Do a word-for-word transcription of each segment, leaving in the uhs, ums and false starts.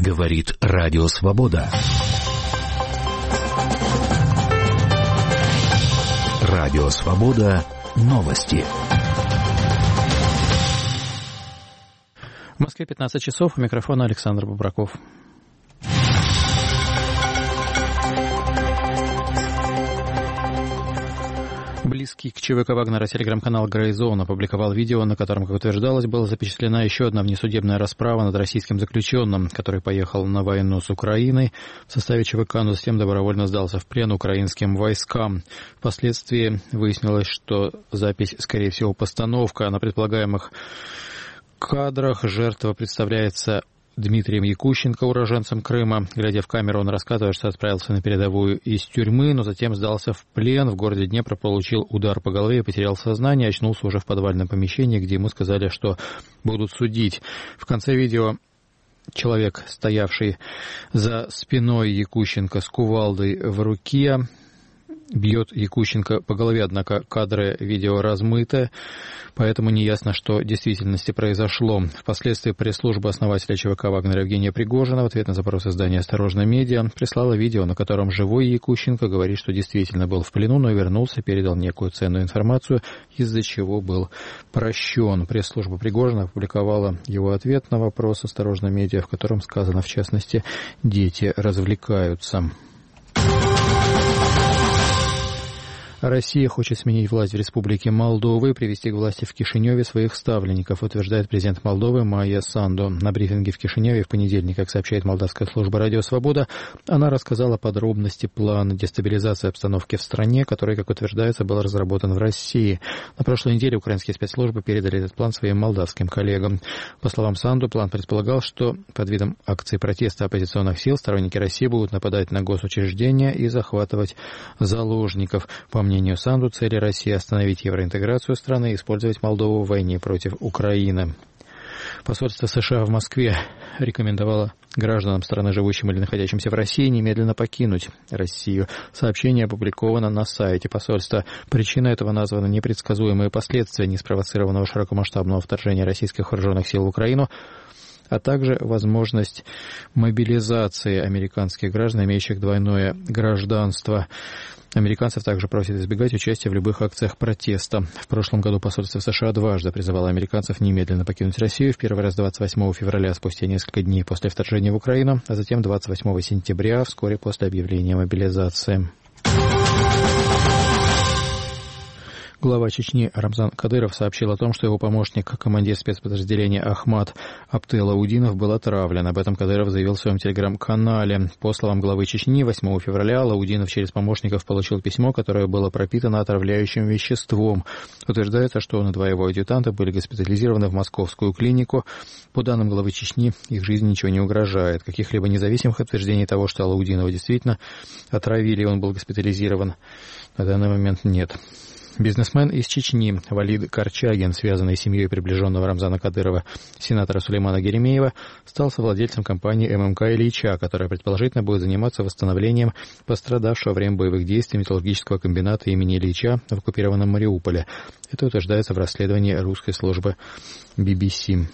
Говорит Радио Свобода. Радио Свобода. Новости. В Москве пятнадцать часов. У микрофона Александр Бубраков. Близкий к ЧВК Вагнера телеграм-канал Grayzone опубликовал видео, на котором, как утверждалось, была запечатлена еще одна внесудебная расправа над российским заключенным, который поехал на войну с Украиной в составе ЧВК, но затем добровольно сдался в плен украинским войскам. Впоследствии выяснилось, что запись, скорее всего, постановка. На предполагаемых кадрах жертва представляется Дмитрием Якущенко, уроженцем Крыма. Глядя в камеру, он рассказывает, что отправился на передовую из тюрьмы, но затем сдался в плен. В городе Днепр получил удар по голове и потерял сознание. Очнулся уже в подвальном помещении, где ему сказали, что будут судить. В конце видео человек, стоявший за спиной Якущенко с кувалдой в руке, бьет Якущенко по голове, однако кадры видео размыты, поэтому неясно, что в действительности произошло. Впоследствии пресс-служба основателя ЧВК Вагнера Евгения Пригожина в ответ на запрос издания «Осторожно, медиа» прислала видео, на котором живой Якущенко говорит, что действительно был в плену, но вернулся, передал некую ценную информацию, из-за чего был прощен. Пресс-служба Пригожина опубликовала его ответ на вопрос «Осторожно, медиа», в котором сказано, в частности, «Дети развлекаются». Россия хочет сменить власть в Республике Молдова и привести к власти в Кишиневе своих ставленников, утверждает президент Молдовы Майя Санду. На брифинге в Кишиневе в понедельник, как сообщает молдавская служба «Радио Свобода», она рассказала подробности плана дестабилизации обстановки в стране, который, как утверждается, был разработан в России. На прошлой неделе украинские спецслужбы передали этот план своим молдавским коллегам. По словам Санду, план предполагал, что под видом акций протеста оппозиционных сил сторонники России будут нападать на госучреждения и захватывать заложников. По мнению По мнению Санду, цели России остановить евроинтеграцию страны и использовать Молдову в войне против Украины. Посольство США в Москве рекомендовало гражданам страны, живущим или находящимся в России, немедленно покинуть Россию. Сообщение опубликовано на сайте посольства. Причиной этого названы непредсказуемые последствия неспровоцированного широкомасштабного вторжения российских вооруженных сил в Украину, а также возможность мобилизации американских граждан, имеющих двойное гражданство. Американцев также просят избегать участия в любых акциях протеста. В прошлом году посольство США дважды призывало американцев немедленно покинуть Россию. В первый раз двадцать восьмого февраля, спустя несколько дней после вторжения в Украину, а затем двадцать восьмого сентября, вскоре после объявления мобилизации. Глава Чечни Рамзан Кадыров сообщил о том, что его помощник, командир спецподразделения Ахмад Аптел-Лаудинов, был отравлен. Об этом Кадыров заявил в своем телеграм-канале. По словам главы Чечни, восьмого февраля Лаудинов через помощников получил письмо, которое было пропитано отравляющим веществом. Утверждается, что он и два его адъютанта были госпитализированы в московскую клинику. По данным главы Чечни, их жизни ничего не угрожает. Каких-либо независимых утверждений того, что Лаудинова действительно отравили, и он был госпитализирован, на данный момент нет. Бизнесмен из Чечни Валид Корчагин, связанный с семьей приближенного Рамзана Кадырова, сенатора Сулеймана Геремеева, стал совладельцем компании эм эм ка «Ильича», которая предположительно будет заниматься восстановлением пострадавшего во время боевых действий металлургического комбината имени Ильича в оккупированном Мариуполе. Это утверждается в расследовании русской службы би би си.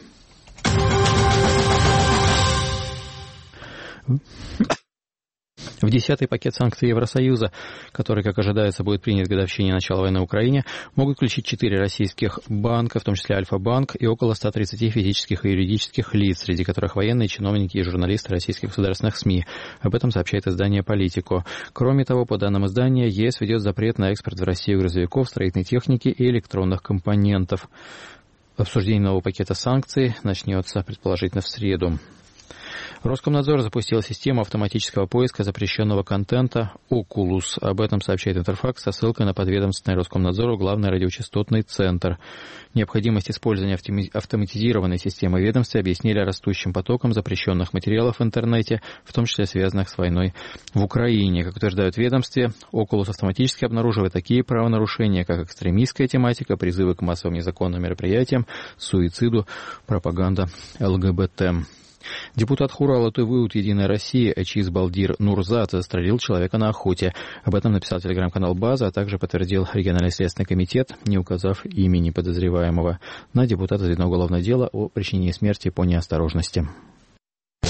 В десятый пакет санкций Евросоюза, который, как ожидается, будет принят к годовщине начала войны в Украине, могут включить четыре российских банка, в том числе Альфа-банк, и около ста тридцати физических и юридических лиц, среди которых военные, чиновники и журналисты российских государственных СМИ. Об этом сообщает издание «Политико». Кроме того, по данным издания, ЕС ведет запрет на экспорт в Россию грузовиков, строительной техники и электронных компонентов. Обсуждение нового пакета санкций начнется, предположительно, в среду. Роскомнадзор запустил систему автоматического поиска запрещенного контента «Окулус». Об этом сообщает Интерфакс со ссылкой на подведомственный Роскомнадзору Главный радиочастотный центр. Необходимость использования автоматизированной системы ведомства объяснили растущим потоком запрещенных материалов в интернете, в том числе связанных с войной в Украине. Как утверждают в ведомстве, «Окулус» автоматически обнаруживает такие правонарушения, как экстремистская тематика, призывы к массовым незаконным мероприятиям, суициду, пропаганда эл гэ бэ тэ. Депутат Хурала ТВ от «Единая Россия» Ачиз Балдир Нурзат застрелил человека на охоте. Об этом написал телеграм-канал «База», а также подтвердил региональный следственный комитет, не указав имени подозреваемого. На депутата заведено уголовное дело о причинении смерти по неосторожности.